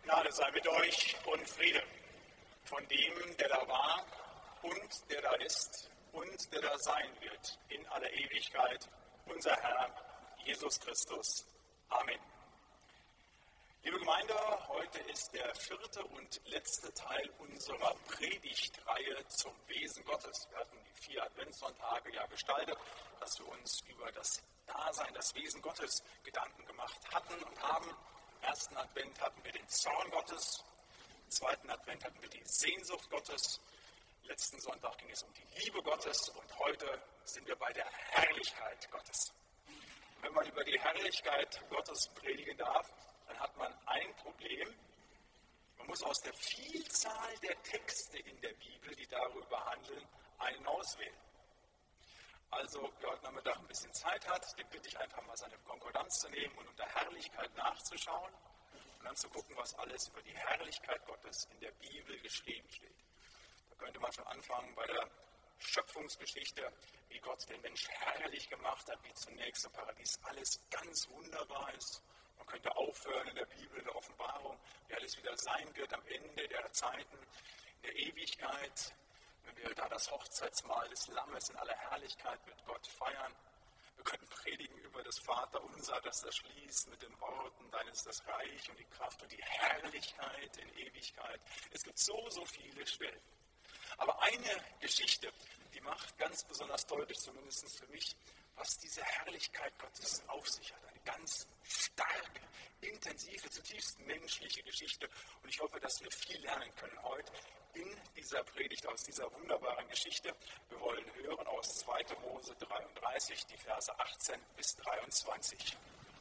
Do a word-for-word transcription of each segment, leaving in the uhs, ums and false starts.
Gnade sei mit euch und Friede von dem, der da war und der da ist und der da sein wird in aller Ewigkeit, unser Herr Jesus Christus. Amen. Liebe Gemeinde, heute ist der vierte und letzte Teil unserer Predigtreihe zum Wesen Gottes. Wir hatten die vier Adventssonntage ja gestaltet, dass wir uns über das Dasein, das Wesen Gottes Gedanken gemacht hatten und haben. Im ersten Advent hatten wir den Zorn Gottes, im zweiten Advent hatten wir die Sehnsucht Gottes, letzten Sonntag ging es um die Liebe Gottes und heute sind wir bei der Herrlichkeit Gottes. Wenn man über die Herrlichkeit Gottes predigen darf, dann hat man ein Problem. Man muss aus der Vielzahl der Texte in der Bibel, die darüber handeln, einen auswählen. Also, wer heute Nachmittag ein bisschen Zeit hat, den bitte ich einfach mal seine Konkordanz zu nehmen und unter Herrlichkeit nachzuschauen und dann zu gucken, was alles über die Herrlichkeit Gottes in der Bibel geschrieben steht. Da könnte man schon anfangen bei der Schöpfungsgeschichte, wie Gott den Mensch herrlich gemacht hat, wie zunächst im Paradies alles ganz wunderbar ist. Man könnte aufhören in der Bibel, in der Offenbarung, wie alles wieder sein wird am Ende der Zeiten, in der Ewigkeit. Wenn wir da das Hochzeitsmahl des Lammes in aller Herrlichkeit mit Gott feiern. Wir könnten predigen über das Vaterunser, das das schließt mit den Worten, dein ist das Reich und die Kraft und die Herrlichkeit in Ewigkeit. Es gibt so, so viele Stellen. Aber eine Geschichte, die macht ganz besonders deutlich, zumindest für mich, was diese Herrlichkeit Gottes auf sich hat. Eine ganz starke, intensive, zutiefst menschliche Geschichte. Und ich hoffe, dass wir viel lernen können heute in dieser Predigt aus dieser wunderbaren Geschichte. Wir wollen hören aus zweiter Mose dreiunddreißig, die Verse achtzehn bis dreiundzwanzig.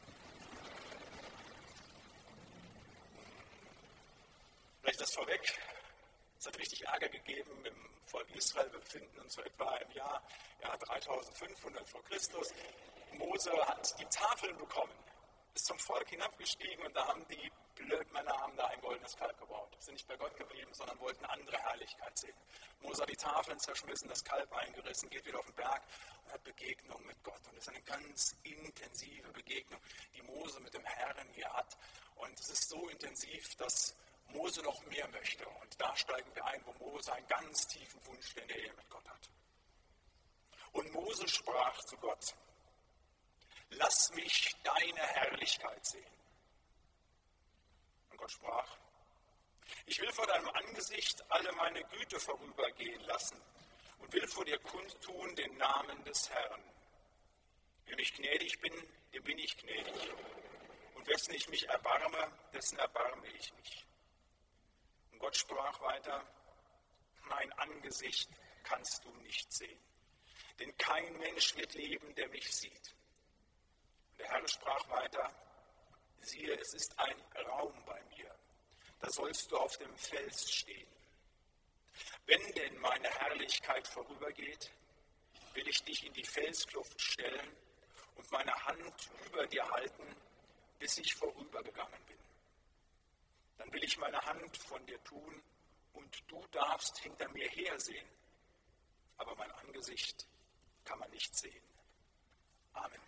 Vielleicht das vorweg. Es hat richtig Ärger gegeben im Volk Israel. Wir befinden uns so etwa im Jahr, Jahr dreitausendfünfhundert vor Christus. Mose hat die Tafeln bekommen, ist zum Volk hinabgestiegen und da haben die Blödmänner haben da ein goldenes Kalb gebaut. Sind nicht bei Gott geblieben, sondern wollten andere Herrlichkeit sehen. Mose hat die Tafeln zerschmissen, das Kalb eingerissen, geht wieder auf den Berg und hat Begegnung mit Gott. Und es ist eine ganz intensive Begegnung, die Mose mit dem Herrn hier hat. Und es ist so intensiv, dass Mose noch mehr möchte. Und da steigen wir ein, wo Mose einen ganz tiefen Wunsch der Nähe mit Gott hat. Und Mose sprach zu Gott: Lass mich deine Herrlichkeit sehen. Und Gott sprach: Ich will vor deinem Angesicht alle meine Güte vorübergehen lassen und will vor dir kundtun den Namen des Herrn. Wem ich gnädig bin, dem bin ich gnädig. Und wessen ich mich erbarme, dessen erbarme ich mich. Und Gott sprach weiter: Mein Angesicht kannst du nicht sehen, denn kein Mensch wird leben, der mich sieht. Und der Herr sprach weiter: Siehe, es ist ein Raum bei mir, da sollst du auf dem Fels stehen. Wenn denn meine Herrlichkeit vorübergeht, will ich dich in die Felskluft stellen und meine Hand über dir halten, bis ich vorübergegangen bin. Dann will ich meine Hand von dir tun und du darfst hinter mir hersehen, aber mein Angesicht kann man nicht sehen. Amen.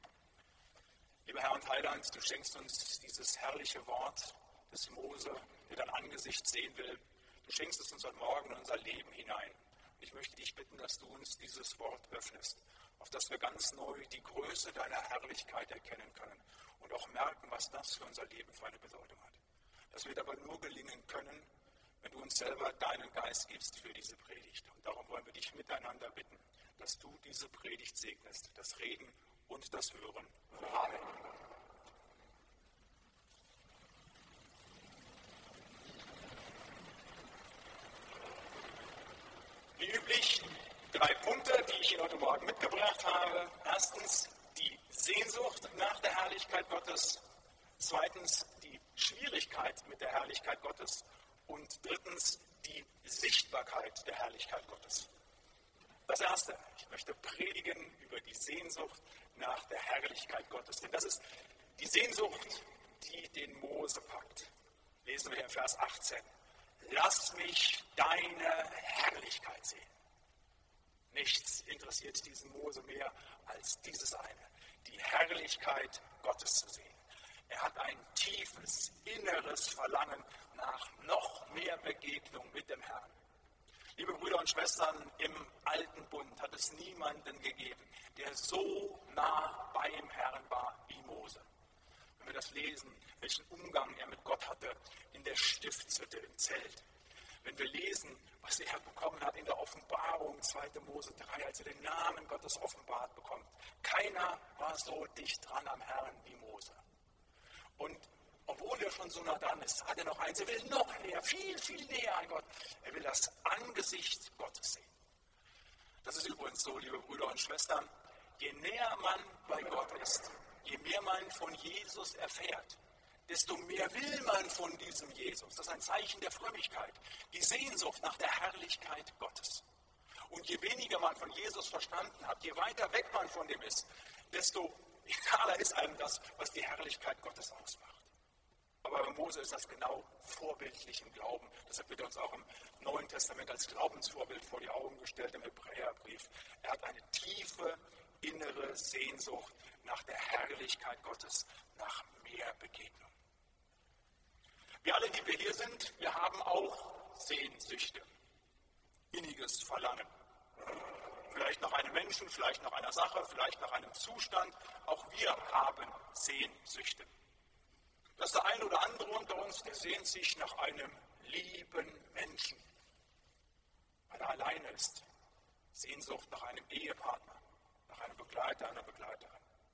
Lieber Herr und Heiland, du schenkst uns dieses herrliche Wort des Mose, der dein Angesicht sehen will. Du schenkst es uns heute Morgen in unser Leben hinein. Und ich möchte dich bitten, dass du uns dieses Wort öffnest, auf dass wir ganz neu die Größe deiner Herrlichkeit erkennen können und auch merken, was das für unser Leben für eine Bedeutung hat. Das wird aber nur gelingen können, wenn du uns selber deinen Geist gibst für diese Predigt. Und darum wollen wir dich miteinander bitten, dass du diese Predigt segnest, das Reden und das Hören. Amen. Wie üblich drei Punkte, die ich Ihnen heute Morgen mitgebracht habe. Erstens die Sehnsucht nach der Herrlichkeit Gottes. Zweitens die Schwierigkeit mit der Herrlichkeit Gottes. Und drittens die Sichtbarkeit der Herrlichkeit Gottes. Das Erste, ich möchte predigen über die Sehnsucht nach der Herrlichkeit Gottes. Denn das ist die Sehnsucht, die den Mose packt. Lesen wir hier im Vers achtzehn. Lass mich deine Herrlichkeit sehen. Nichts interessiert diesen Mose mehr als dieses eine, die Herrlichkeit Gottes zu sehen. Er hat ein tiefes, inneres Verlangen nach noch mehr Begegnung mit dem Herrn. Liebe Brüder und Schwestern, im Alten Bund hat es niemanden gegeben, der so nah beim Herrn war wie Mose. Wenn wir das lesen, welchen Umgang er mit Gott hatte in der Stiftshütte im Zelt. Wenn wir lesen, was er bekommen hat in der Offenbarung, zweiter Mose drei, als er den Namen Gottes offenbart bekommt. Keiner war so dicht dran am Herrn wie Mose. Und obwohl er schon so nah dran ist, hat er noch eins, er will noch näher, viel, viel näher an Gott. Er will das Angesicht Gottes sehen. Das ist übrigens so, liebe Brüder und Schwestern, je näher man bei Gott ist, je mehr man von Jesus erfährt, desto mehr will man von diesem Jesus. Das ist ein Zeichen der Frömmigkeit, die Sehnsucht nach der Herrlichkeit Gottes. Und je weniger man von Jesus verstanden hat, je weiter weg man von dem ist, desto egaler ist einem das, was die Herrlichkeit Gottes ausmacht. Aber bei Mose ist das genau vorbildlich im Glauben. Deshalb wird er uns auch im Neuen Testament als Glaubensvorbild vor die Augen gestellt im Hebräerbrief. Er hat eine tiefe innere Sehnsucht nach der Herrlichkeit Gottes, nach mehr Begegnung. Wir alle, die wir hier sind, wir haben auch Sehnsüchte, inniges Verlangen. Vielleicht nach einem Menschen, vielleicht nach einer Sache, vielleicht nach einem Zustand. Auch wir haben Sehnsüchte. Das ist der eine oder andere unter uns, der sehnt sich nach einem lieben Menschen, weil er alleine ist. Sehnsucht nach einem Ehepartner, nach einem Begleiter, einer Begleiterin.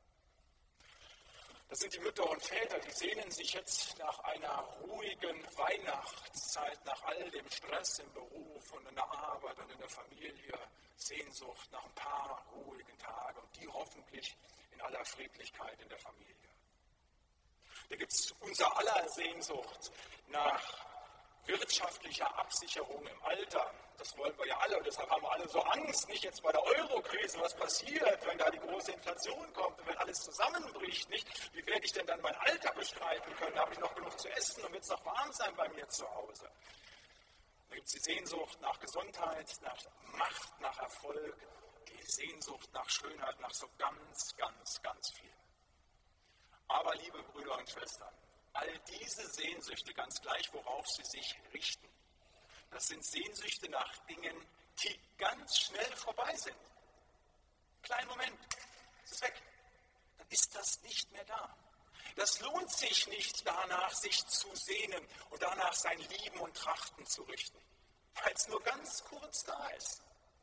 Das sind die Mütter und Väter, die sehnen sich jetzt nach einer ruhigen Weihnachtszeit, nach all dem Stress im Beruf und in der Arbeit und in der Familie. Sehnsucht nach ein paar ruhigen Tagen und die hoffentlich in aller Friedlichkeit in der Familie. Da gibt es unser aller Sehnsucht nach wirtschaftlicher Absicherung im Alter. Das wollen wir ja alle und deshalb haben wir alle so Angst, nicht jetzt bei der Euro-Krise, was passiert, wenn da die große Inflation kommt und wenn alles zusammenbricht, nicht? Wie werde ich denn dann mein Alter bestreiten können? Habe ich noch genug zu essen und wird es noch warm sein bei mir zu Hause? Da gibt es die Sehnsucht nach Gesundheit, nach Macht, nach Erfolg, die Sehnsucht nach Schönheit, nach so ganz, ganz, ganz viel. Aber liebe Brüder und Schwestern, all diese Sehnsüchte, ganz gleich worauf sie sich richten, das sind Sehnsüchte nach Dingen, die ganz schnell vorbei sind. Kleinen Moment, es ist weg. Dann ist das nicht mehr da. Das lohnt sich nicht danach, sich zu sehnen und danach sein Lieben und Trachten zu richten, weil es nur ganz kurz da ist.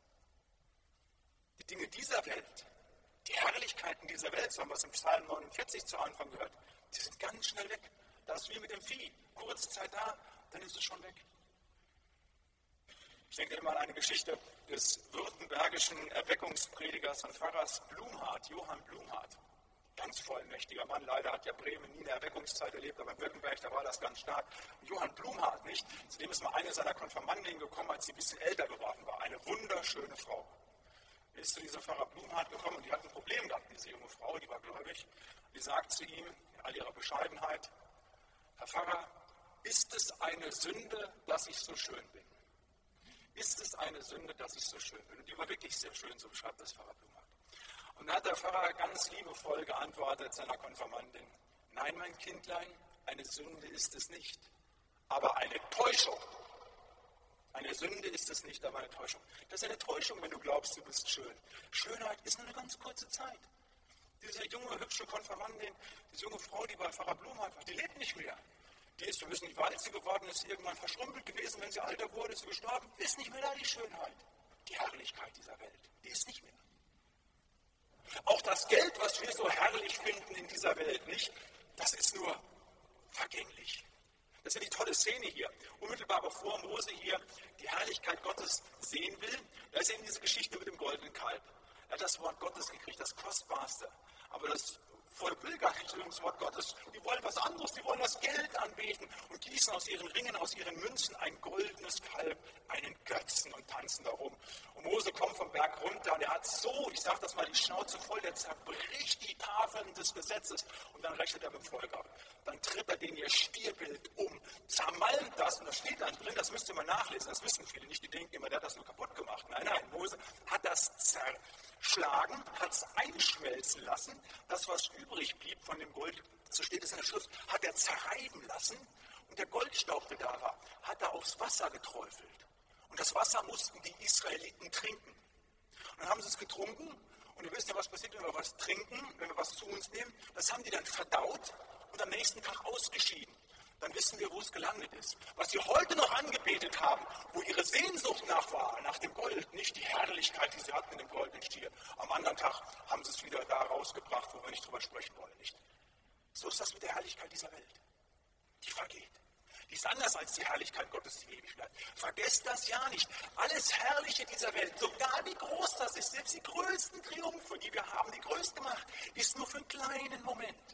Die Dinge dieser Welt, die Herrlichkeiten dieser Welt, so haben wir es im Psalm neunundvierzig zu Anfang gehört, die sind ganz schnell weg. Das ist wie mit dem Vieh. Kurze Zeit da, dann ist es schon weg. Ich denke immer an eine Geschichte des württembergischen Erweckungspredigers und Pfarrers Blumhardt, Johann Blumhardt. Ganz vollmächtiger Mann, leider hat ja Bremen nie eine Erweckungszeit erlebt, aber in Württemberg, da war das ganz stark. Und Johann Blumhardt, nicht? Zu dem ist mal eine seiner Konfirmandinnen gekommen, als sie ein bisschen älter geworden war. Eine wunderschöne Frau. Er ist zu dieser Pfarrer Blumhardt gekommen und die hat ein Problem gehabt, diese junge Frau, die war gläubig. Die sagt zu ihm, in all ihrer Bescheidenheit: Herr Pfarrer, ist es eine Sünde, dass ich so schön bin? Ist es eine Sünde, dass ich so schön bin? Und die war wirklich sehr schön, so beschreibt das Pfarrer Blumhardt. Und da hat der Pfarrer ganz liebevoll geantwortet seiner Konfirmandin: Nein, mein Kindlein, eine Sünde ist es nicht, aber eine Täuschung. Eine Sünde ist es nicht, aber eine Täuschung. Das ist eine Täuschung, wenn du glaubst, du bist schön. Schönheit ist nur eine ganz kurze Zeit. Diese junge, hübsche Konfirmandin, diese junge Frau, die bei Pfarrer Blumhardt war, die lebt nicht mehr. Die ist, wir wissen nicht, wie alt sie geworden ist, irgendwann verschrumpelt gewesen, wenn sie alter wurde, ist sie gestorben. Ist nicht mehr da, die Schönheit. Die Herrlichkeit dieser Welt, die ist nicht mehr. Auch das Geld, was wir so herrlich finden in dieser Welt, nicht, das ist nur vergänglich. Das ist ja die tolle Szene hier. Unmittelbar bevor Mose hier die Herrlichkeit Gottes sehen will, da ist eben diese Geschichte mit dem goldenen Kalb. Er hat das Wort Gottes gekriegt, das Kostbarste. Aber das Volk will gar nicht das Wort Gottes. Die wollen was anderes, die wollen das Geld anbeten und gießen aus ihren Ringen, aus ihren Münzen ein goldenes Kalb, einen Götzen und tanzen darum. Und Mose kommt vom Berg runter und er hat so, ich sage das mal, die Schnauze voll, der zerbricht die Tafeln des Gesetzes und dann rechnet er mit dem Volk ab. Dann tritt er denen ihr Stierbild um, zermalmt das und da steht dann drin, das müsst ihr mal nachlesen, das wissen viele nicht, die denken immer, der hat das nur kaputt gemacht. Nein, nein, Mose hat das zerschlagen, hat es einschmelzen lassen, das, was übrig blieb von dem Gold, so steht es in der Schrift, hat er zerreiben lassen und der Goldstaub, der da war, hat er aufs Wasser geträufelt. Und das Wasser mussten die Israeliten trinken. Und dann haben sie es getrunken und wir wissen ja, was passiert, wenn wir was trinken, wenn wir was zu uns nehmen. Das haben die dann verdaut und am nächsten Tag ausgeschieden. Dann wissen wir, wo es gelandet ist. Was sie heute noch angebetet haben, wo ihre Sehnsucht nach war, nach dem Gold, nicht die Herrlichkeit, die sie hatten in dem goldenen Stier. Am anderen Tag haben sie es wieder da rausgebracht, wo wir nicht drüber sprechen wollen. Nicht? So ist das mit der Herrlichkeit dieser Welt. Die vergeht. Die ist anders als die Herrlichkeit Gottes, die ewig bleibt. Vergesst das ja nicht. Alles Herrliche dieser Welt, sogar wie groß das ist, selbst die größten Triumphe, die wir haben, die größte Macht, ist nur für einen kleinen Moment.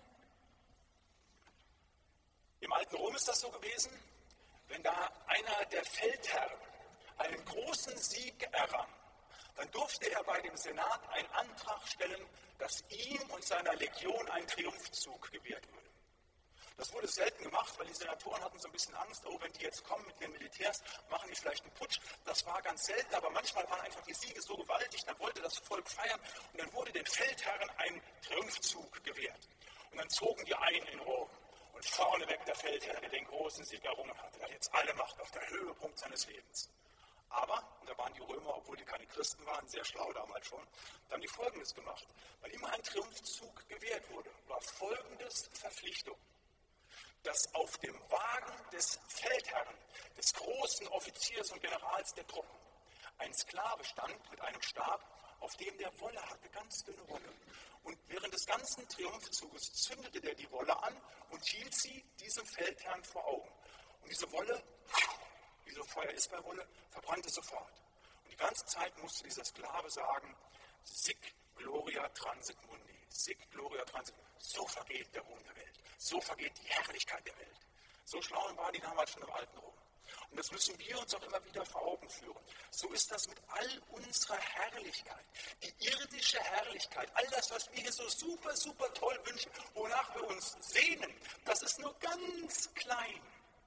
Im alten Rom ist das so gewesen, wenn da einer der Feldherren einen großen Sieg errang, dann durfte er bei dem Senat einen Antrag stellen, dass ihm und seiner Legion ein Triumphzug gewährt würde. Das wurde selten gemacht, weil die Senatoren hatten so ein bisschen Angst, oh, wenn die jetzt kommen mit ihren Militärs, machen die vielleicht einen Putsch. Das war ganz selten, aber manchmal waren einfach die Siege so gewaltig, dann wollte das Volk feiern und dann wurde den Feldherren ein Triumphzug gewährt. Und dann zogen die ein in Rom. Und vorneweg der Feldherr, der den großen Sieg errungen hatte, der hat jetzt alle Macht auf der Höhepunkt seines Lebens. Aber, und da waren die Römer, obwohl die keine Christen waren, sehr schlau damals schon, da haben die Folgendes gemacht. Weil immer ein Triumphzug gewährt wurde, war folgendes Verpflichtung, dass auf dem Wagen des Feldherrn, des großen Offiziers und Generals der Truppen, ein Sklave stand mit einem Stab, auf dem der Wolle hatte, ganz dünne Wolle. Und während des ganzen Triumphzuges zündete der die Wolle an und hielt sie diesem Feldherrn vor Augen. Und diese Wolle, wie so Feuer ist bei Wolle, verbrannte sofort. Und die ganze Zeit musste dieser Sklave sagen, Sic gloria transit mundi, Sic gloria transit mundi. So vergeht der Ruhm der Welt, so vergeht die Herrlichkeit der Welt. So schlau waren die damals schon im alten Rom. Und das müssen wir uns auch immer wieder vor Augen führen. So ist das mit all unserer Herrlichkeit. Die irdische Herrlichkeit, all das, was wir hier so super, super toll wünschen, wonach wir uns sehnen, das ist nur ganz klein.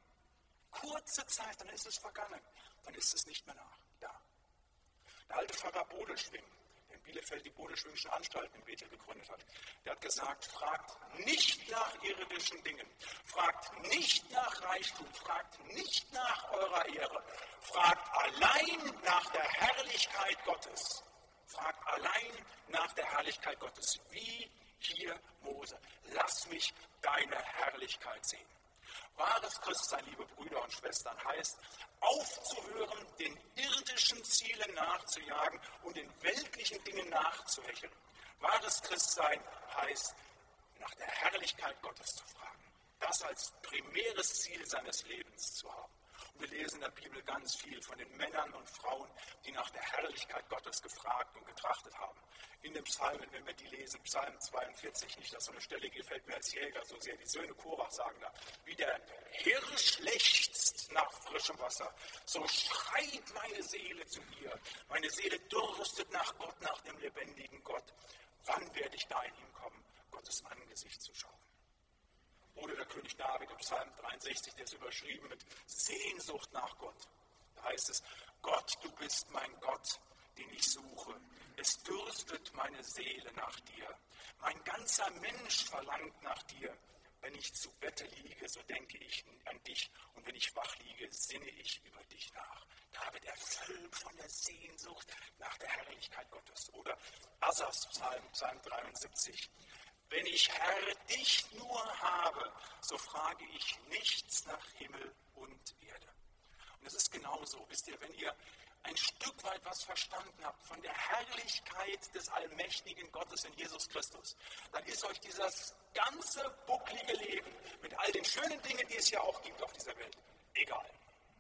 Kurze Zeit, dann ist es vergangen. Dann ist es nicht mehr nach, da. Der alte Pfarrer Bodelschwing, der in Bielefeld die Bodelschwingschen Anstalten in Bethel gegründet hat, der hat gesagt, fragt nicht nach irdischen Dingen, fragt nicht nach Reichtum, fragt nicht nach eurer Ehre, fragt allein nach der Herrlichkeit Gottes. Fragt allein nach der Herrlichkeit Gottes, wie hier Mose. Lass mich deine Herrlichkeit sehen. Wahres Christsein, liebe Brüder und Schwestern, heißt, aufzuhören, den irdischen Zielen nachzujagen und den weltlichen Dingen nachzuhecheln. Wahres Christsein heißt, nach der Herrlichkeit Gottes zu fragen. Das als primäres Ziel seines Lebens zu haben. Und wir lesen in der Bibel ganz viel von den Männern und Frauen, die nach der Herrlichkeit Gottes gefragt und getrachtet haben. In den Psalmen, wenn wir die lesen, Psalm zweiundvierzig, nicht, dass so eine Stelle gefällt mir als Jäger so sehr, die Söhne Korach sagen da, wie der Hirsch lechzt nach frischem Wasser, so schreit meine Seele zu dir. Meine Seele dürstet nach Gott, nach dem lebendigen Gott. Wann werde ich da in ihm kommen, Gottes Angesicht zu schauen? Oder der König David im Psalm dreiundsechzig, der ist überschrieben mit Sehnsucht nach Gott. Da heißt es, Gott, du bist mein Gott, den ich suche. Es dürstet meine Seele nach dir. Mein ganzer Mensch verlangt nach dir. Wenn ich zu Bette liege, so denke ich an dich. Und wenn ich wach liege, sinne ich über dich nach. David erfüllt von der Sehnsucht nach der Herrlichkeit Gottes. Oder Asafs Psalm, Psalm dreiundsiebzig. Wenn ich, Herr, dich nur habe, so frage ich nichts nach Himmel und Erde. Und es ist genauso, wisst ihr, wenn ihr ein Stück weit was verstanden habt von der Herrlichkeit des allmächtigen Gottes in Jesus Christus, dann ist euch dieses ganze bucklige Leben mit all den schönen Dingen, die es ja auch gibt auf dieser Welt, egal.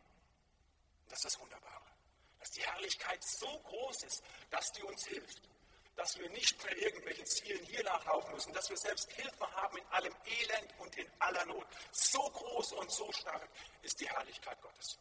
Das ist das Wunderbare, dass die Herrlichkeit so groß ist, dass die uns hilft. Dass wir nicht mehr irgendwelchen Zielen hier nachlaufen müssen, dass wir selbst Hilfe haben in allem Elend und in aller Not. So groß und so stark ist die Herrlichkeit Gottes.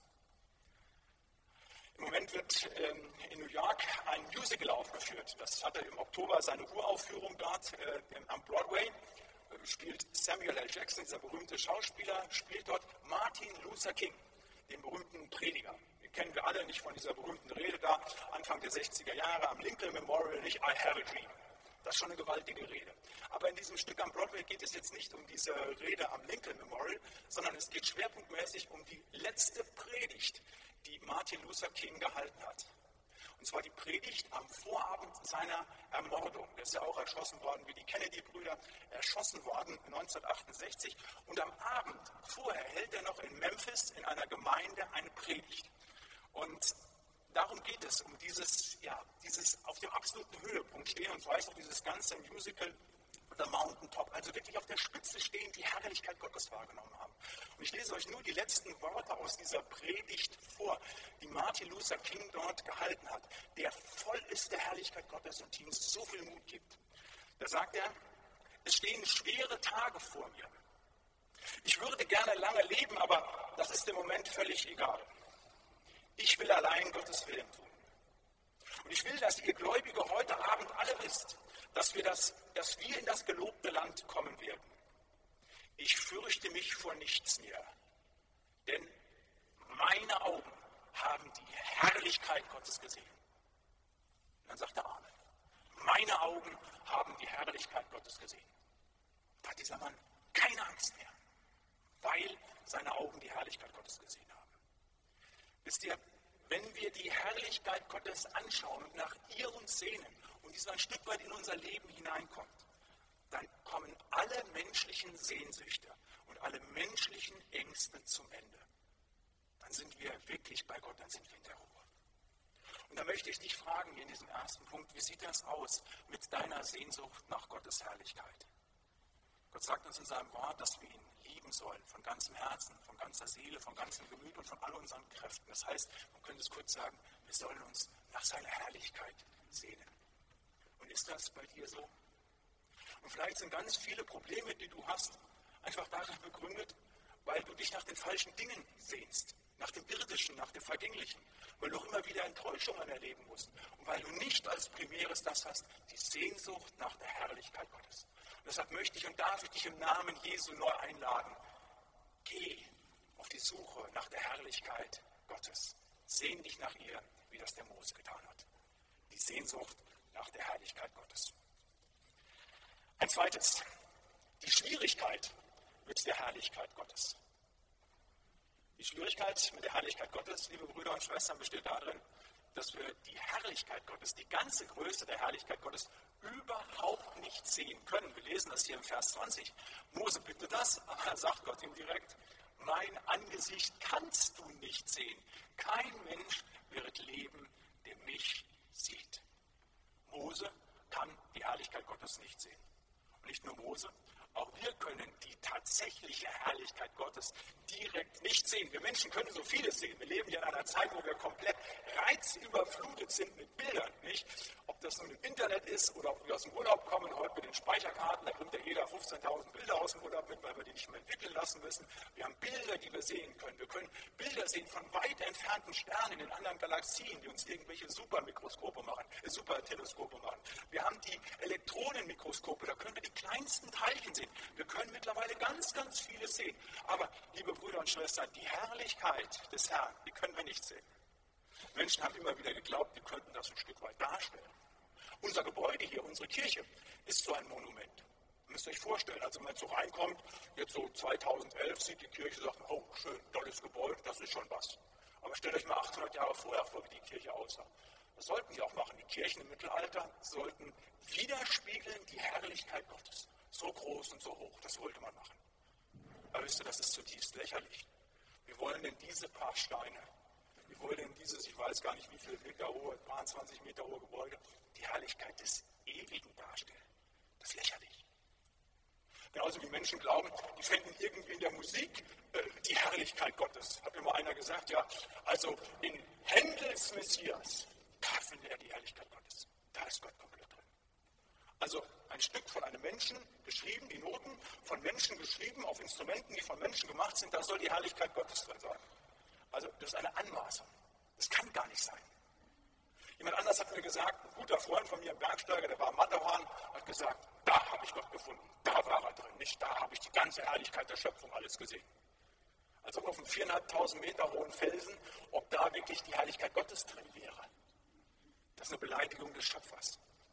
Im Moment wird ähm, in New York ein Musical aufgeführt. Das hatte im Oktober seine Uraufführung dort äh, am Broadway. Äh, spielt Samuel L. Jackson, dieser berühmte Schauspieler, spielt dort Martin Luther King, den berühmten Prediger. Kennen wir alle nicht von dieser berühmten Rede da, Anfang der sechziger Jahre am Lincoln Memorial, nicht I have a dream. Das ist schon eine gewaltige Rede. Aber in diesem Stück am Broadway geht es jetzt nicht um diese Rede am Lincoln Memorial, sondern es geht schwerpunktmäßig um die letzte Predigt, die Martin Luther King gehalten hat. Und zwar die Predigt am Vorabend seiner Ermordung. Er ist ja auch erschossen worden wie die Kennedy-Brüder, erschossen worden neunzehnhundertachtundsechzig. Und am Abend vorher hält er noch in Memphis in einer Gemeinde eine Predigt. Und darum geht es, um dieses, ja, dieses auf dem absoluten Höhepunkt stehen. Und so heißt auch dieses ganze Musical The Mountain Top, also wirklich auf der Spitze stehen, die Herrlichkeit Gottes wahrgenommen haben. Und ich lese euch nur die letzten Worte aus dieser Predigt vor, die Martin Luther King dort gehalten hat, der voll ist der Herrlichkeit Gottes und die uns so viel Mut gibt. Da sagt er, es stehen schwere Tage vor mir. Ich würde gerne lange leben, aber das ist im Moment völlig egal. Ich will allein Gottes Willen tun. Und ich will, dass ihr Gläubige heute Abend alle wisst, dass wir, das, dass wir in das gelobte Land kommen werden. Ich fürchte mich vor nichts mehr, denn meine Augen haben die Herrlichkeit Gottes gesehen. Und dann sagt er Amen. Meine Augen haben die Herrlichkeit Gottes gesehen. Da hat dieser Mann keine Angst mehr, weil seine Augen die Herrlichkeit Gottes gesehen haben. Wisst ihr, wenn wir die Herrlichkeit Gottes anschauen und nach ihr uns sehnen und die so ein Stück weit in unser Leben hineinkommt, dann kommen alle menschlichen Sehnsüchte und alle menschlichen Ängste zum Ende. Dann sind wir wirklich bei Gott, dann sind wir in der Ruhe. Und da möchte ich dich fragen hier in diesem ersten Punkt, wie sieht das aus mit deiner Sehnsucht nach Gottes Herrlichkeit? Gott sagt uns in seinem Wort, dass wir ihn lieben sollen, von ganzem Herzen, von ganzer Seele, von ganzem Gemüt und von all unseren Kräften. Das heißt, man könnte es kurz sagen, wir sollen uns nach seiner Herrlichkeit sehnen. Und ist das bei dir so? Und vielleicht sind ganz viele Probleme, die du hast, einfach darin begründet, weil du dich nach den falschen Dingen sehnst, nach dem Irdischen, nach dem Vergänglichen, weil du auch immer wieder Enttäuschungen erleben musst und weil du nicht als Primäres das hast, die Sehnsucht nach der Herrlichkeit Gottes. Und deshalb möchte ich und darf ich dich im Namen Jesu neu einladen. Geh auf die Suche nach der Herrlichkeit Gottes. Sehn dich nach ihr, wie das der Mose getan hat. Die Sehnsucht nach der Herrlichkeit Gottes. Ein zweites, die Schwierigkeit mit der Herrlichkeit Gottes. Die Schwierigkeit mit der Herrlichkeit Gottes, liebe Brüder und Schwestern, besteht darin, dass wir die Herrlichkeit Gottes, die ganze Größe der Herrlichkeit Gottes überhaupt nicht sehen können. Wir lesen das hier im Vers zwanzig. Mose bittet das, aber sagt Gott ihm direkt, mein Angesicht kannst du nicht sehen. Kein Mensch wird leben, der mich sieht. Mose kann die Herrlichkeit Gottes nicht sehen. Und nicht nur Mose, auch wir können die tatsächliche Herrlichkeit Gottes direkt nicht sehen. Wir Menschen können so vieles sehen. Wir leben ja in einer Zeit, wo wir komplett reizüberflutet sind mit Bildern. Nicht? Ob das nun im Internet ist oder ob wir aus dem Urlaub kommen, heute mit den Speicherkarten, da bringt ja jeder fünfzehntausend Bilder aus dem Urlaub mit, weil wir die nicht mehr entwickeln lassen müssen. Wir haben Bilder, die wir sehen können. Wir können Bilder sehen von weit entfernten Sternen in anderen Galaxien, die uns irgendwelche Supermikroskope machen, äh, Superteleskope machen. Wir haben die Elektronenmikroskope, da können wir die kleinsten Teilchen sehen. Wir können mittlerweile ganz, ganz vieles sehen. Aber, liebe Brüder und Schwestern, die Herrlichkeit des Herrn, die können wir nicht sehen. Menschen haben immer wieder geglaubt, wir könnten das ein Stück weit darstellen. Unser Gebäude hier, unsere Kirche, ist so ein Monument. Ihr müsst euch vorstellen, also wenn man so reinkommt, jetzt so zweitausendelf sieht die Kirche, sagt, oh, schön, tolles Gebäude, das ist schon was. Aber stellt euch mal achthundert Jahre vorher vor, wie die Kirche aussah. Das sollten die auch machen. Die Kirchen im Mittelalter sollten widerspiegeln die Herrlichkeit Gottes. So groß und so hoch, das wollte man machen. Aber wisst ihr, das ist zutiefst lächerlich. Wir wollen denn diese paar Steine, wir wollen denn dieses, ich weiß gar nicht wie viel Meter hohe, zweiundzwanzig Meter hohe Gebäude, die Herrlichkeit des Ewigen darstellen. Das ist lächerlich. Genauso wie Menschen glauben, die fänden irgendwie in der Musik äh, die Herrlichkeit Gottes. Hat mir mal einer gesagt, ja, also in Händels Messias, da findet er die Herrlichkeit Gottes. Da ist Gott komplett drin. Also ein Stück von einem Menschen geschrieben, die Noten von Menschen geschrieben, auf Instrumenten, die von Menschen gemacht sind, da soll die Herrlichkeit Gottes drin sein. Also das ist eine Anmaßung. Das kann gar nicht sein. Jemand anders hat mir gesagt, ein guter Freund von mir, ein Bergsteiger, der war am Matterhorn, hat gesagt, da habe ich Gott gefunden, da war er drin, nicht da habe ich die ganze Herrlichkeit der Schöpfung alles gesehen. Also auf einem viertausendfünfhundert Meter hohen Felsen, ob da wirklich die Herrlichkeit Gottes drin wäre. Das ist eine Beleidigung des Schöpfers.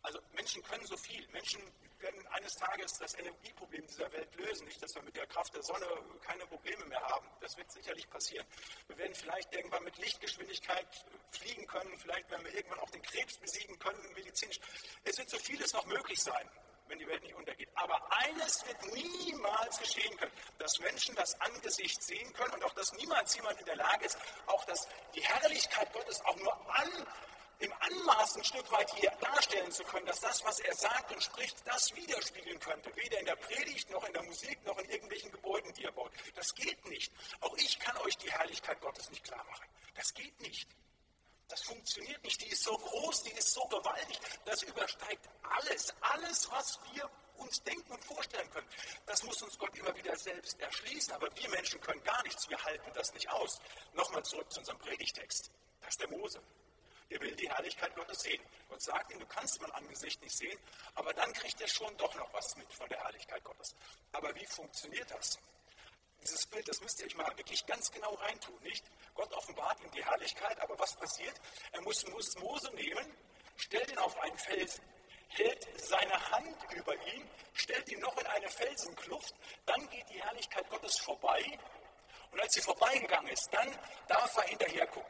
Also Menschen können so viel. Menschen werden eines Tages das Energieproblem dieser Welt lösen. Nicht, dass wir mit der Kraft der Sonne keine Probleme mehr haben. Das wird sicherlich passieren. Wir werden vielleicht irgendwann mit Lichtgeschwindigkeit fliegen können. Vielleicht werden wir irgendwann auch den Krebs besiegen können, medizinisch. Es wird so vieles noch möglich sein, wenn die Welt nicht untergeht. Aber eines wird niemals geschehen können, dass Menschen das Angesicht sehen können und auch, dass niemals jemand in der Lage ist, auch dass die Herrlichkeit Gottes auch nur an im Anmaß ein Stück weit hier darstellen zu können, dass das, was er sagt und spricht, das widerspiegeln könnte. Weder in der Predigt, noch in der Musik, noch in irgendwelchen Gebäuden, die er baut. Das geht nicht. Auch ich kann euch die Herrlichkeit Gottes nicht klar machen. Das geht nicht. Das funktioniert nicht. Die ist so groß, die ist so gewaltig. Das übersteigt alles. Alles, was wir uns denken und vorstellen können. Das muss uns Gott immer wieder selbst erschließen. Aber wir Menschen können gar nichts. Wir halten das nicht aus. Nochmal zurück zu unserem Predigtext. Das ist der Mose. Er will die Herrlichkeit Gottes sehen. Gott sagt ihm, du kannst mein Angesicht nicht sehen, aber dann kriegt er schon doch noch was mit von der Herrlichkeit Gottes. Aber wie funktioniert das? Dieses Bild, das müsst ihr euch mal wirklich ganz genau reintun, nicht? Gott offenbart ihm die Herrlichkeit, aber was passiert? Er muss, muss Mose nehmen, stellt ihn auf einen Felsen, hält seine Hand über ihn, stellt ihn noch in eine Felsenkluft, dann geht die Herrlichkeit Gottes vorbei und als sie vorbeigegangen ist, dann darf er hinterher gucken.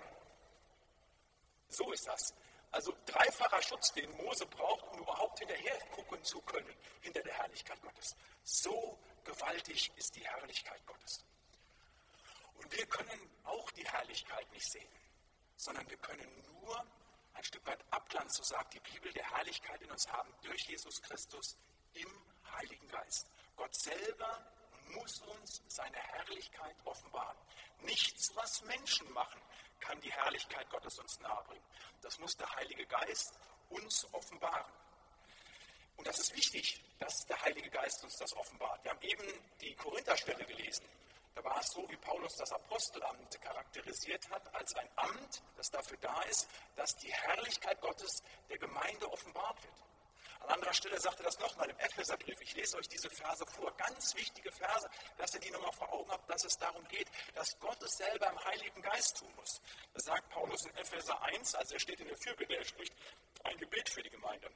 So ist das. Also dreifacher Schutz, den Mose braucht, um überhaupt hinterher gucken zu können, hinter der Herrlichkeit Gottes. So gewaltig ist die Herrlichkeit Gottes. Und wir können auch die Herrlichkeit nicht sehen, sondern wir können nur ein Stück weit Abglanz, so sagt die Bibel, der Herrlichkeit in uns haben, durch Jesus Christus im Heiligen Geist. Gott selber muss uns seine Herrlichkeit offenbaren. Nichts, was Menschen machen, kann die Herrlichkeit Gottes uns nahebringen. Das muss der Heilige Geist uns offenbaren. Und das ist wichtig, dass der Heilige Geist uns das offenbart. Wir haben eben die Korintherstelle gelesen. Da war es so, wie Paulus das Apostelamt charakterisiert hat, als ein Amt, das dafür da ist, dass die Herrlichkeit Gottes der Gemeinde offenbart wird. An anderer Stelle sagt er das nochmal im Epheserbrief. Ich lese euch diese Verse vor. Ganz wichtige Verse, dass ihr die nochmal vor Augen habt, dass es darum geht, dass Gott es selber im Heiligen Geist tun muss. Das sagt Paulus in Epheser eins, also er steht in der Fürbitte, er spricht ein Gebet für die Gemeinde.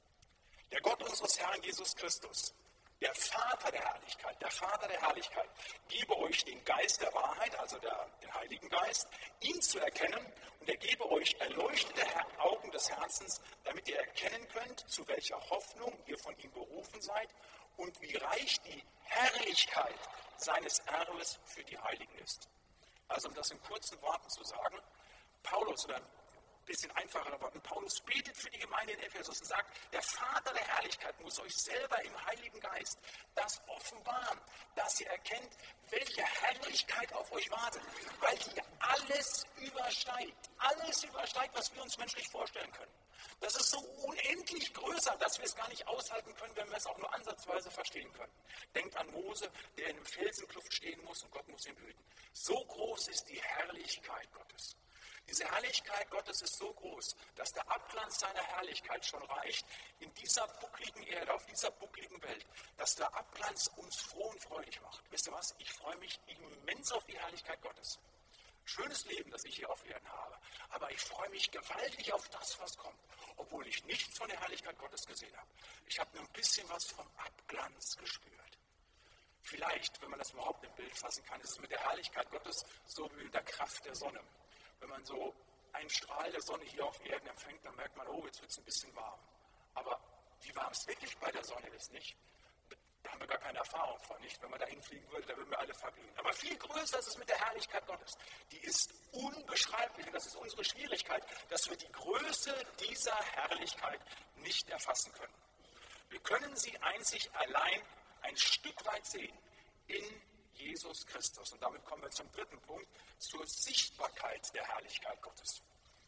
Der Gott unseres Herrn Jesus Christus, der Vater der Herrlichkeit, der Vater der Herrlichkeit, gebe euch den Geist der Wahrheit, also der, den Heiligen Geist, ihn zu erkennen, und er gebe euch erleuchtete Augen des Herzens, damit ihr erkennen könnt, zu welcher Hoffnung ihr von ihm berufen seid und wie reich die Herrlichkeit seines Erbes für die Heiligen ist. Also um das in kurzen Worten zu sagen, Paulus, oder bisschen einfacher Worten. Paulus betet für die Gemeinde in Ephesus und sagt, der Vater der Herrlichkeit muss euch selber im Heiligen Geist das offenbaren, dass ihr erkennt, welche Herrlichkeit auf euch wartet, weil die alles übersteigt, alles übersteigt, was wir uns menschlich vorstellen können. Das ist so unendlich größer, dass wir es gar nicht aushalten können, wenn wir es auch nur ansatzweise verstehen können. Denkt an Mose, der in einem Felsenkluft stehen muss und Gott muss ihn hüten. So groß ist die Herrlichkeit Gottes. Diese Herrlichkeit Gottes ist so groß, dass der Abglanz seiner Herrlichkeit schon reicht, in dieser buckligen Erde, auf dieser buckligen Welt, dass der Abglanz uns froh und freudig macht. Wisst ihr was? Ich freue mich immens auf die Herrlichkeit Gottes. Schönes Leben, das ich hier auf Erden habe. Aber ich freue mich gewaltig auf das, was kommt, obwohl ich nichts von der Herrlichkeit Gottes gesehen habe. Ich habe nur ein bisschen was vom Abglanz gespürt. Vielleicht, wenn man das überhaupt im Bild fassen kann, ist es mit der Herrlichkeit Gottes so wie mit der Kraft der Sonne. Wenn man so einen Strahl der Sonne hier auf Erden empfängt, dann merkt man, oh, jetzt wird es ein bisschen warm. Aber wie warm es wirklich bei der Sonne ist, nicht? Da haben wir gar keine Erfahrung von, nicht? Wenn man da hinfliegen würde, da würden wir alle verglühen. Aber viel größer ist es mit der Herrlichkeit Gottes. Die ist unbeschreiblich und das ist unsere Schwierigkeit, dass wir die Größe dieser Herrlichkeit nicht erfassen können. Wir können sie einzig allein ein Stück weit sehen in Jesus Christus. Und damit kommen wir zum dritten Punkt, zur Sichtbarkeit der Herrlichkeit Gottes.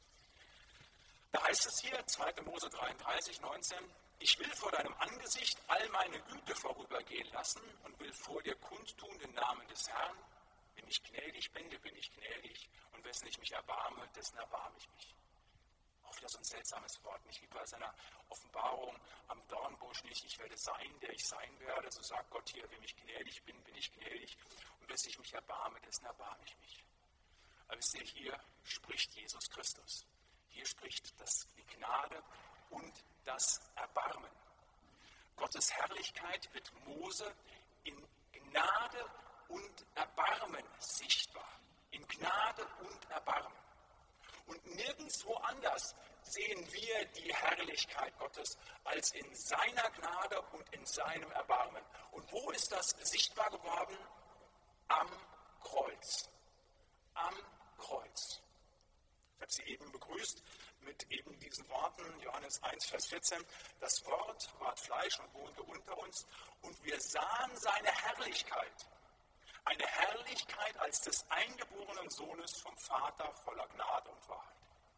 Da heißt es hier, zweiter Mose dreiunddreißig, neunzehn, ich will vor deinem Angesicht all meine Güte vorübergehen lassen und will vor dir kundtun den Namen des Herrn. Wenn ich gnädig bin, dann bin ich gnädig. Und wessen ich mich erbarme, dessen erbarme ich mich. Auch wieder so ein seltsames Wort, nicht wie bei seiner Offenbarung am Dornbusch, nicht ich werde sein, der ich sein werde. So sagt Gott hier, wenn ich gnädig bin, bin ich gnädig. Und wessen ich mich erbarme, dessen erbarme ich mich. Aber wisst ihr, hier spricht Jesus Christus. Hier spricht das, die Gnade und das Erbarmen. Gottes Herrlichkeit wird Mose in Gnade und Erbarmen sichtbar. In Gnade und Erbarmen. Und nirgendwo anders sehen wir die Herrlichkeit Gottes als in seiner Gnade und in seinem Erbarmen. Und wo ist das sichtbar geworden? Am Kreuz. Am Kreuz. Ich habe Sie eben begrüßt mit eben diesen Worten, Johannes eins, Vers vierzehn. Das Wort ward Fleisch und wohnte unter uns und wir sahen seine Herrlichkeit. Eine Herrlichkeit als des eingeborenen Sohnes vom Vater voller Gnade und Wahrheit.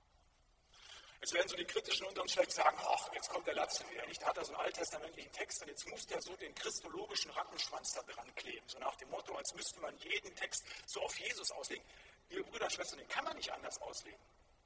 Jetzt werden so die Kritischen unter uns vielleicht sagen, ach, jetzt kommt der Latze wieder nicht, da hat er so einen alttestamentlichen Text und jetzt muss der so den christologischen Rattenschwanz da dran kleben. So nach dem Motto, als müsste man jeden Text so auf Jesus auslegen. Liebe Brüder und Schwestern, den kann man nicht anders auslegen.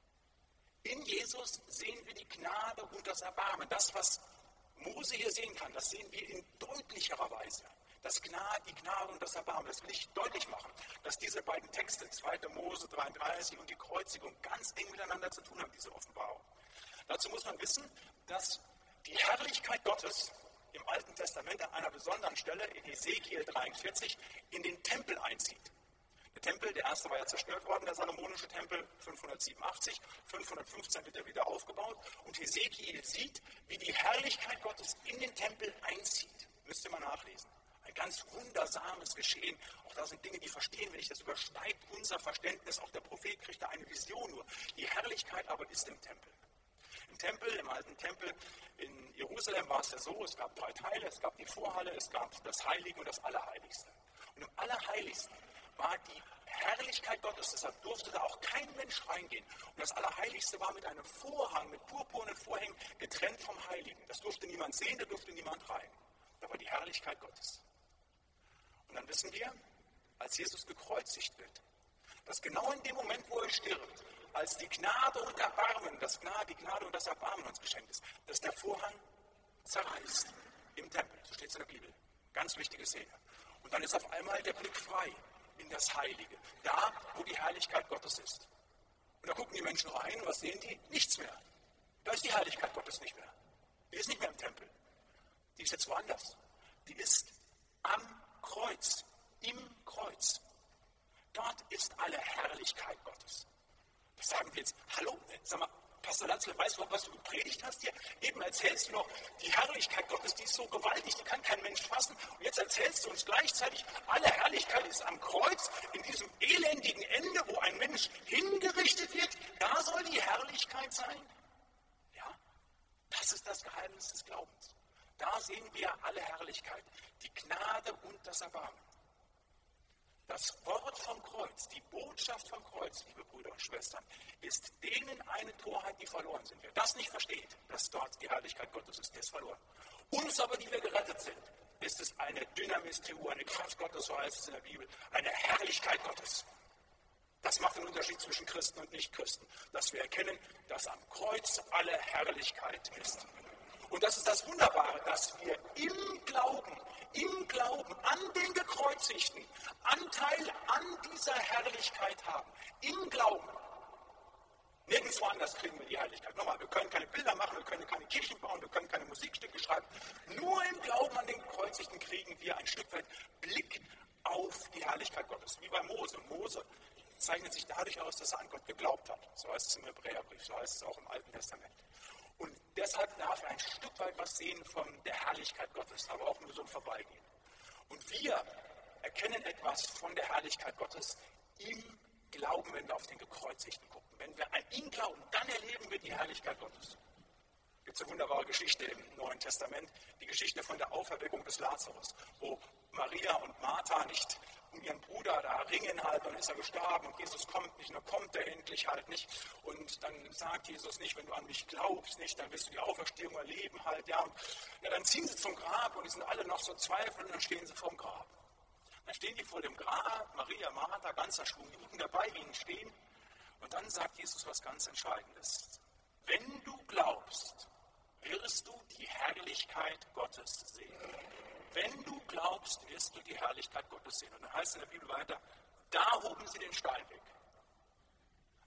In Jesus sehen wir die Gnade und das Erbarmen. Das, was Mose hier sehen kann, das sehen wir in deutlicherer Weise. Das Gnade, die Gnade und das Erbarmen, das will ich deutlich machen, dass diese beiden Texte, zweiter Mose dreiunddreißig und die Kreuzigung, ganz eng miteinander zu tun haben, diese Offenbarung. Dazu muss man wissen, dass die Herrlichkeit Gottes im Alten Testament an einer besonderen Stelle in Hesekiel dreiundvierzig in den Tempel einzieht. Der Tempel, der erste war ja zerstört worden, der salomonische Tempel, fünfhundertsiebenundachtzig, fünfhundertfünfzehn wird er wieder aufgebaut und Hesekiel sieht, wie die Herrlichkeit Gottes in den Tempel einzieht. Müsst ihr mal nachlesen. Ein ganz wundersames Geschehen. Auch da sind Dinge, die verstehen wir nicht. Das übersteigt unser Verständnis. Auch der Prophet kriegt da eine Vision nur. Die Herrlichkeit aber ist im Tempel. Im Tempel, im alten Tempel in Jerusalem war es ja so, es gab drei Teile. Es gab die Vorhalle, es gab das Heilige und das Allerheiligste. Und im Allerheiligsten war die Herrlichkeit Gottes. Deshalb durfte da auch kein Mensch reingehen. Und das Allerheiligste war mit einem Vorhang, mit purpurnen Vorhängen getrennt vom Heiligen. Das durfte niemand sehen, da durfte niemand rein. Da war die Herrlichkeit Gottes. Und dann wissen wir, als Jesus gekreuzigt wird, dass genau in dem Moment, wo er stirbt, als die Gnade und Erbarmen, das Gnade, die Gnade und das Erbarmen uns geschenkt ist, dass der Vorhang zerreißt im Tempel. So steht es in der Bibel. Ganz wichtige Szene. Und dann ist auf einmal der Blick frei in das Heilige. Da, wo die Herrlichkeit Gottes ist. Und da gucken die Menschen rein, was sehen die? Nichts mehr. Da ist die Herrlichkeit Gottes nicht mehr. Die ist nicht mehr im Tempel. Die ist jetzt woanders. Die ist am Kreuz, im Kreuz. Dort ist alle Herrlichkeit Gottes. Das sagen wir jetzt, hallo, sag mal, Pastor Latzl, weißt du, was du gepredigt hast hier? Eben erzählst du noch, die Herrlichkeit Gottes, die ist so gewaltig, die kann kein Mensch fassen. Und jetzt erzählst du uns gleichzeitig, alle Herrlichkeit ist am Kreuz, in diesem elendigen Ende, wo ein Mensch hingerichtet wird, da soll die Herrlichkeit sein? Ja, das ist das Geheimnis des Glaubens. Da sehen wir alle Herrlichkeit, die Gnade und das Erbarmen. Das Wort vom Kreuz, die Botschaft vom Kreuz, liebe Brüder und Schwestern, ist denen eine Torheit, die verloren sind. Wer das nicht versteht, dass dort die Herrlichkeit Gottes ist, der ist verloren. Uns aber, die wir gerettet sind, ist es eine Dynamis Theou, eine Kraft Gottes, so heißt es in der Bibel, eine Herrlichkeit Gottes. Das macht den Unterschied zwischen Christen und Nichtchristen, dass wir erkennen, dass am Kreuz alle Herrlichkeit ist. Und das ist das Wunderbare, dass wir im Glauben, im Glauben an den Gekreuzigten Anteil an dieser Herrlichkeit haben. Im Glauben. Nirgendwo anders kriegen wir die Herrlichkeit. Nochmal, wir können keine Bilder machen, wir können keine Kirchen bauen, wir können keine Musikstücke schreiben. Nur im Glauben an den Gekreuzigten kriegen wir ein Stück weit Blick auf die Herrlichkeit Gottes. Wie bei Mose. Mose zeichnet sich dadurch aus, dass er an Gott geglaubt hat. So heißt es im Hebräerbrief, so heißt es auch im Alten Testament. Und deshalb darf er ein Stück weit was sehen von der Herrlichkeit Gottes, aber auch nur so im Vorbeigehen. Und wir erkennen etwas von der Herrlichkeit Gottes im Glauben, wenn wir auf den Gekreuzigten gucken. Wenn wir an ihn glauben, dann erleben wir die Herrlichkeit Gottes. Es gibt eine wunderbare Geschichte im Neuen Testament, die Geschichte von der Auferweckung des Lazarus, wo Maria und Martha nicht um ihren Bruder da ringen halt, dann ist er gestorben und Jesus kommt nicht, und dann kommt er endlich halt nicht. Und dann sagt Jesus nicht, wenn du an mich glaubst, nicht, dann wirst du die Auferstehung erleben halt, ja. Und ja, dann ziehen sie zum Grab und die sind alle noch so zweifelnd und dann stehen sie vorm Grab. Dann stehen die vor dem Grab, Maria, Martha, ganzer Schwung Juden dabei ihnen stehen und dann sagt Jesus was ganz Entscheidendes. Wenn du glaubst, wirst du die Herrlichkeit Gottes sehen. Wenn du glaubst, wirst du die Herrlichkeit Gottes sehen. Und dann heißt es in der Bibel weiter, da hoben sie den Stein weg.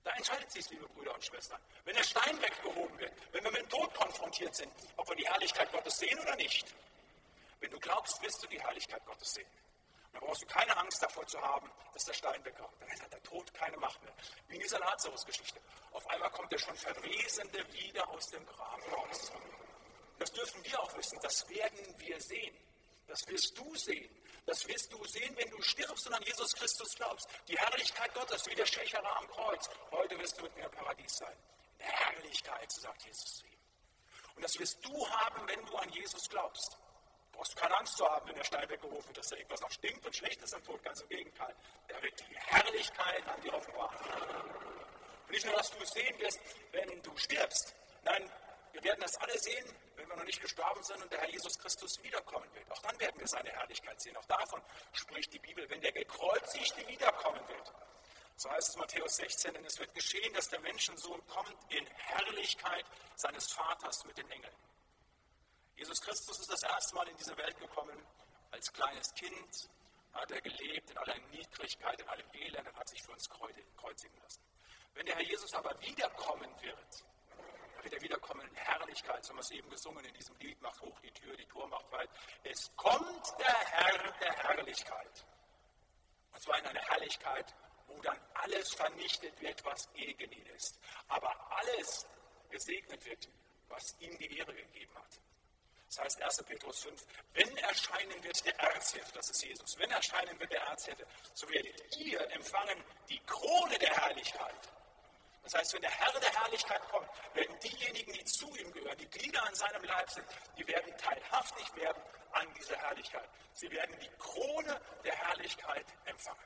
Da entscheidet sich, liebe Brüder und Schwestern. Wenn der Stein weggehoben wird, wenn wir mit dem Tod konfrontiert sind, ob wir die Herrlichkeit Gottes sehen oder nicht. Wenn du glaubst, wirst du die Herrlichkeit Gottes sehen. Da brauchst du keine Angst davor zu haben, dass der Stein wegkommt. Dann hat der Tod keine Macht mehr. Wie in dieser Lazarus-Geschichte. Auf einmal kommt der schon Verwesende wieder aus dem Grab raus. Das dürfen wir auch wissen. Das werden wir sehen. Das wirst du sehen. Das wirst du sehen, wenn du stirbst und an Jesus Christus glaubst. Die Herrlichkeit Gottes, wie der Schächerer am Kreuz. Heute wirst du mit mir im Paradies sein. In der Herrlichkeit, so sagt Jesus zu ihm. Und das wirst du haben, wenn du an Jesus glaubst. Du brauchst keine Angst zu haben, wenn der Stein weggerufen wird, dass da irgendwas noch stinkt und schlecht ist am Tod. Ganz im Gegenteil. Da wird die Herrlichkeit an dir offenbart. Und nicht nur, dass du es sehen wirst, wenn du stirbst. Nein, wir werden das alle sehen, wenn wir noch nicht gestorben sind und der Herr Jesus Christus wiederkommen wird. Auch dann werden wir seine Herrlichkeit sehen. Auch davon spricht die Bibel, wenn der Gekreuzigte wiederkommen wird. So heißt es Matthäus sechzehn, denn es wird geschehen, dass der Menschensohn kommt in Herrlichkeit seines Vaters mit den Engeln. Jesus Christus ist das erste Mal in diese Welt gekommen. Als kleines Kind hat er gelebt in aller Niedrigkeit, in allem Elend und hat sich für uns kreuzigen lassen. Wenn der Herr Jesus aber wiederkommen wird, wird er wiederkommen in Herrlichkeit, so haben wir es eben gesungen in diesem Lied, macht hoch die Tür, die Tor macht weit. Es kommt der Herr der Herrlichkeit. Und zwar in einer Herrlichkeit, wo dann alles vernichtet wird, was gegen ihn ist. Aber alles gesegnet wird, was ihm die Ehre gegeben hat. Das heißt erster Petrus fünf, wenn erscheinen wird der Erzhirte, das ist Jesus, wenn erscheinen wird der Erzhirte, so werdet ihr empfangen die Krone der Herrlichkeit. Das heißt, wenn der Herr der Herrlichkeit kommt, werden diejenigen, die zu ihm gehören, die Glieder an seinem Leib sind, die werden teilhaftig werden an dieser Herrlichkeit. Sie werden die Krone der Herrlichkeit empfangen.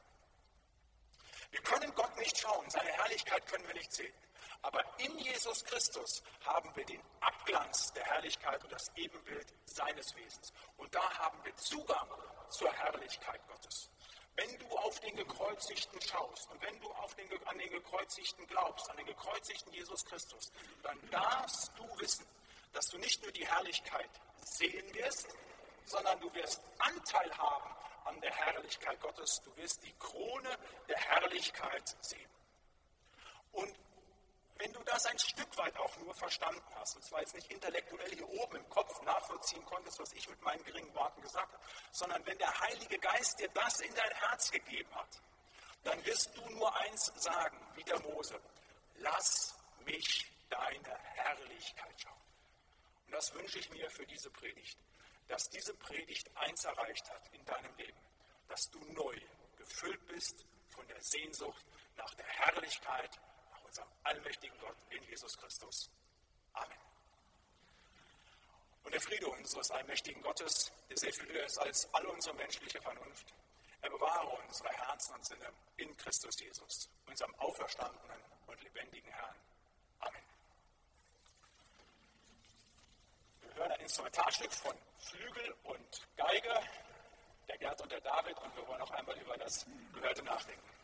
Wir können Gott nicht schauen, seine Herrlichkeit können wir nicht sehen. Aber in Jesus Christus haben wir den Abglanz der Herrlichkeit und das Ebenbild seines Wesens. Und da haben wir Zugang zur Herrlichkeit Gottes. Wenn du auf den Gekreuzigten schaust und wenn du auf den, an den Gekreuzigten glaubst, an den Gekreuzigten Jesus Christus, dann darfst du wissen, dass du nicht nur die Herrlichkeit sehen wirst, sondern du wirst Anteil haben an der Herrlichkeit Gottes. Du wirst die Krone der Herrlichkeit sehen. Und wenn du das ein Stück weit auch nur verstanden hast, und zwar jetzt nicht intellektuell hier oben im Kopf nachvollziehen konntest, was ich mit meinen geringen Worten gesagt habe, sondern wenn der Heilige Geist dir das in dein Herz gegeben hat, dann wirst du nur eins sagen, wie der Mose, lass mich deine Herrlichkeit schauen. Und das wünsche ich mir für diese Predigt, dass diese Predigt eins erreicht hat in deinem Leben, dass du neu gefüllt bist von der Sehnsucht nach der Herrlichkeit, unserem allmächtigen Gott in Jesus Christus. Amen. Und der Friede unseres allmächtigen Gottes, der sehr viel höher ist als alle unsere menschliche Vernunft, er bewahre unsere Herzen und Sinne in Christus Jesus, unserem auferstandenen und lebendigen Herrn. Amen. Wir hören ein Instrumentalstück von Flügel und Geige, der Gerd und der David, und wir wollen auch einmal über das Gehörte nachdenken.